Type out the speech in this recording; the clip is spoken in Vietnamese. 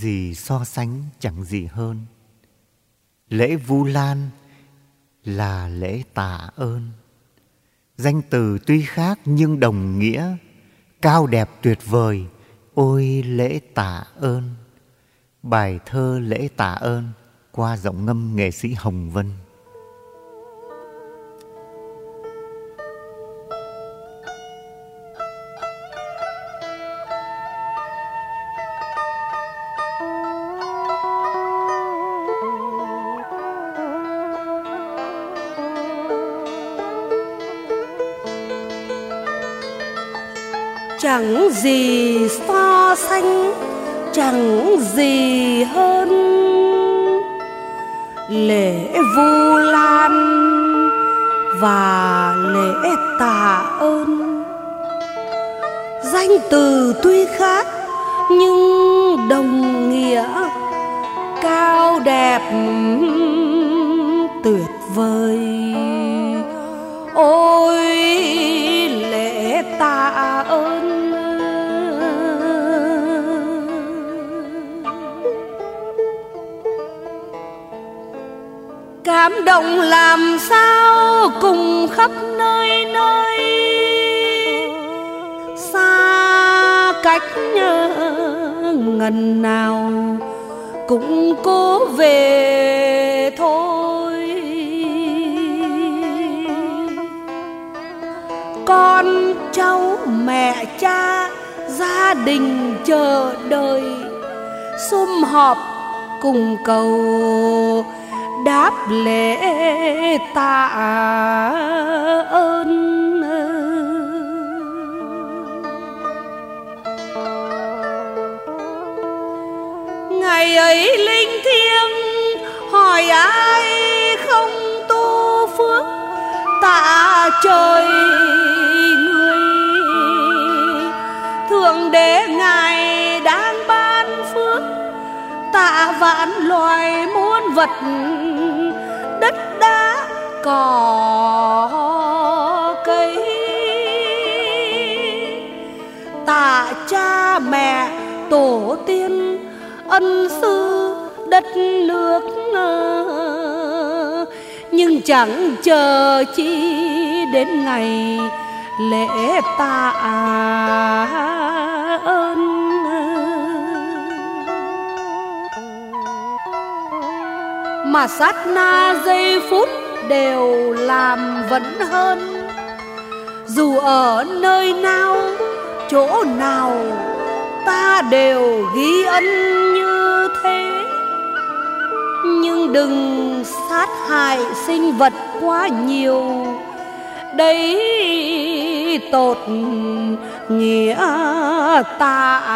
gì so sánh, chẳng gì hơn. Lễ Vu Lan là lễ tạ ơn. Danh từ tuy khác nhưng đồng nghĩa, cao đẹp tuyệt vời, ôi lễ tạ ơn. Bài thơ Lễ Tạ Ơn qua giọng ngâm nghệ sĩ Hồng Vân. Chẳng gì so sánh, chẳng gì hơn, lễ Vu Lan và lễ tạ ơn. Danh từ tuy khác nhưng đồng nghĩa, cao đẹp tuyệt vời, ôi lễ tạ ơn. Cảm động làm sao cùng khắp nơi nơi, xa cách ngần nào cũng cố về thôi. Con cháu mẹ cha gia đình chờ đợi, sum họp cùng cầu đáp lễ tạ ơn. Ngày ấy linh thiêng hỏi ai không tu phước, tạ trời người. Thượng đế ngài đang ban phước, tạ vạn loài muôn vật, đất đá cỏ cây. Tạ cha mẹ tổ tiên ân sư đất nước, nhưng chẳng chờ chi đến ngày lễ tạ ơn. Mà sát na giây phút đều làm vẫn hơn. Dù ở nơi nào chỗ nào, ta đều ghi ân như thế. Nhưng đừng sát hại sinh vật quá nhiều, đấy tột nghĩa tạ